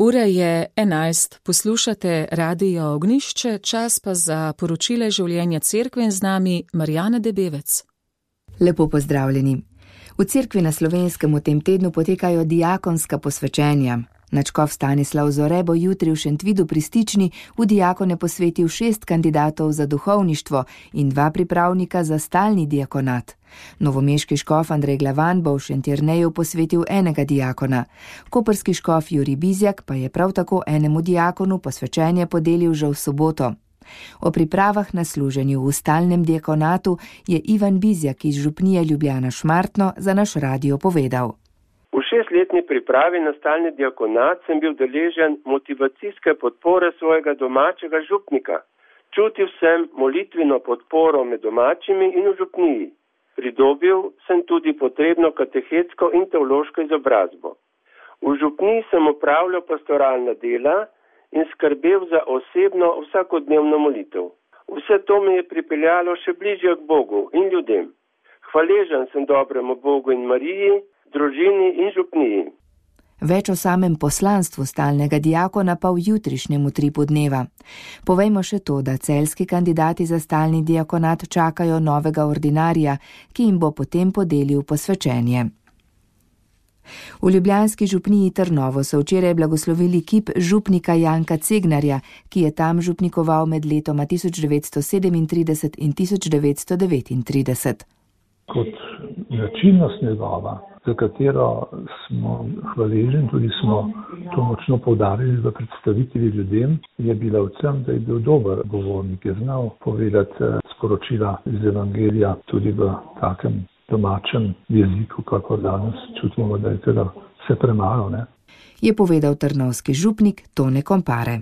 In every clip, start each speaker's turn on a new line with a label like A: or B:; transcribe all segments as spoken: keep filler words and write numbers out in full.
A: Ura je enajst, poslušate Radio Ognjišče, čas pa za poročile življenja cerkve in z nami Marjana Debevec.
B: Lepo pozdravljeni. V cerkvi na Slovenskem v tem tednu potekajo diakonska posvečenja. Nadškof Stanislav Zore bo jutri v Šentvidu pri Stični v diakone posvetil šest kandidatov za duhovništvo in dva pripravnika za stalni diakonat. Novomeški škof Andrej Glavan bo v Šentjerneju posvetil enega diakona. Koprski škof Jurij Bizjak pa je prav tako enemu diakonu posvečenje podelil že v soboto. O pripravah na služenju v stalnem diakonatu je Ivan Bizjak iz župnije Ljubljana Šmartno za naš radio povedal.
C: V šestletni pripravi na stalni diakonat sem bil deležen motivacijske podpore svojega domačega župnika. Čutil sem molitvino podporo med domačimi in v župniji. Pridobil sem tudi potrebno katehetsko in teološko izobrazbo. V župniji sem opravljal pastoralna dela in skrbel za osebno vsakodnevno molitev. Vse to me je pripeljalo še bližje k Bogu in ljudem. Hvaležen sem dobremu Bogu in Mariji, družini in župniji.
B: Več o samem poslanstvu stalnega diakona pa v jutrišnjem utripu dneva. Povejmo še to, da celjski kandidati za stalni diakonat čakajo novega ordinarija, ki jim bo potem podelil posvečenje. V ljubljanski župniji Trnovo so včeraj blagoslovili kip župnika Janka Cegnarja, ki je tam župnikoval med letoma tisoč devetsto sedemintrideset in tisoč devetsto devetintrideset.
D: Kot značilnost njegova, za katero smo hvaležni, tudi smo to močno poudarili v predstavitvi ljudem, je bila v tem, da je bil dober govornik, je znal povedati sporočila iz Evangelija tudi v takem domačem jeziku, kako danes čutimo, da je tega vse premalo, ne?
B: Je povedal trnovski župnik Tone Kompare.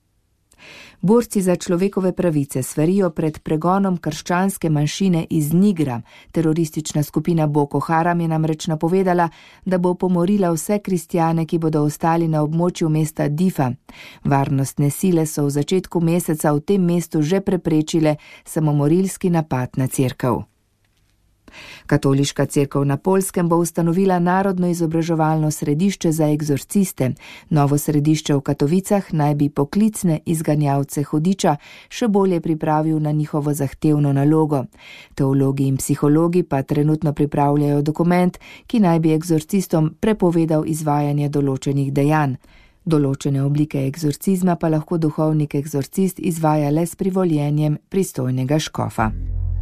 B: Borci za človekove pravice svarijo pred pregonom krščanske manjšine iz Nigra. Teroristična skupina Boko Haram je namreč napovedala, da bo pomorila vse kristjane, ki bodo ostali na območju mesta Difa. Varnostne sile so v začetku meseca v tem mestu že preprečile samomorilski napad na cerkev. Katoliška cerkev na Poljskem bo ustanovila narodno izobraževalno središče za egzorciste. Novo središče v Katovicah naj bi poklicne izganjavce hudiča še bolje pripravil na njihovo zahtevno nalogo. Teologi in psihologi pa trenutno pripravljajo dokument, ki naj bi egzorcistom prepovedal izvajanje določenih dejanj. Določene oblike egzorcizma pa lahko duhovnik egzorcist izvaja le s privoljenjem pristojnega škofa.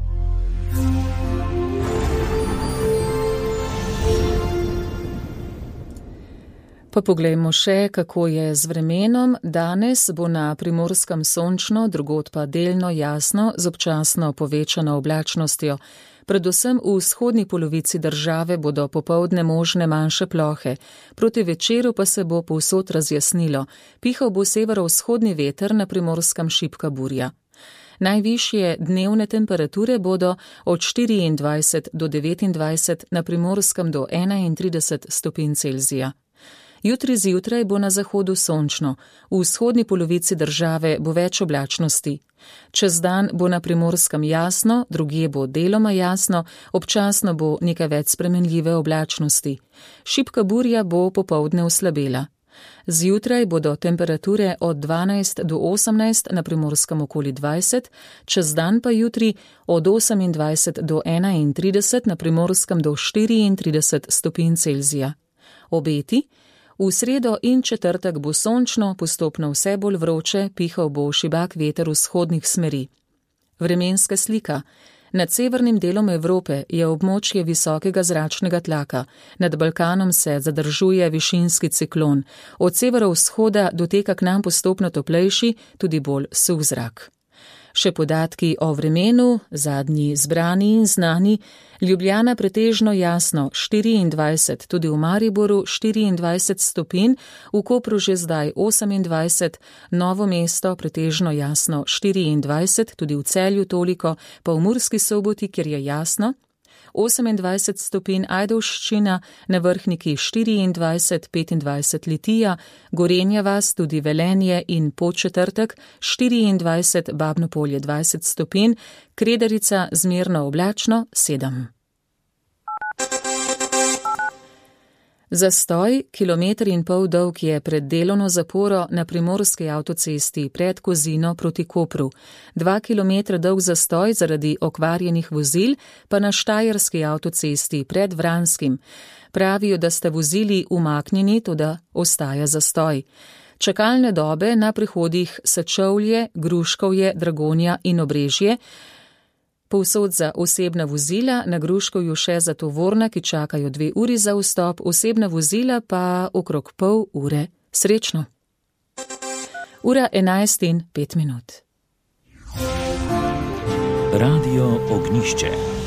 A: Pa poglejmo še, kako je z vremenom. Danes bo na Primorskem sončno, drugod pa delno jasno, z občasno povečano oblačnostjo. Predvsem v vzhodni polovici države bodo popoldne možne manjše plohe. Proti večeru pa se bo povsod razjasnilo. Pihal bo severovzhodni veter, na Primorskem šibka burja. Najvišje dnevne temperature bodo od štiriindvajset do devetindvajset, na Primorskem do enaintrideset stopinj Celzija. Jutri zjutraj bo na zahodu sončno, v vzhodni polovici države bo več oblačnosti. Čez dan bo na Primorskem jasno, drugje bo deloma jasno, občasno bo nekaj več spremenljive oblačnosti. Šibka burja bo popoldne oslabela. Zjutraj bodo temperature od dvanajst do osemnajst, na Primorskem okoli dvajset, čez dan pa jutri od osemindvajset do enaintrideset, na Primorskem do štiriintrideset stopinj Celzija. Obeti: v sredo in četrtek bo sončno, postopno vse bolj vroče, pihal bo šibak veter vzhodnih smeri. Vremenska slika. Nad severnim delom Evrope je območje visokega zračnega tlaka. Nad Balkanom se zadržuje višinski ciklon. Od severovzhoda doteka k nam postopno toplejši, tudi bolj suh zrak. Še podatki o vremenu, zadnji zbrani in znani. Ljubljana pretežno jasno, štiriindvajset, tudi v Mariboru štiriindvajset stopinj, v Kopru že zdaj osemindvajset, Novo mesto pretežno jasno štiriindvajset, tudi v Celju toliko, pa v Murski Soboti, kjer je jasno, osemindvajset stopinj Ajdovščina, na Vrhniki štiriindvajset, petindvajset Litija, Gorenja vas, tudi Velenje in Podčetrtek, štiriindvajset, Babno Polje dvajset stopinj, Kredarica zmerno oblačno sedem. Zastoj, kilometr in pol dolg, je pred delovno zaporo na primorski avtocesti pred Kozino proti Kopru. Dva kilometra dolg zastoj zaradi okvarjenih vozil pa na štajerski avtocesti pred Vranskim. Pravijo, da sta vozili umaknjeni, toda ostaja zastoj. Čakalne dobe na prihodih Sečovlje, Gruškovje, Dragonja in Obrežje, povsod za osebna vozila, na Gruškovju še za tovorna, ki čakajo dve uri za vstop, osebna vozila pa okrog pol ure. Srečno! Ura enajst in pet minut.
E: Radio Ognjišče.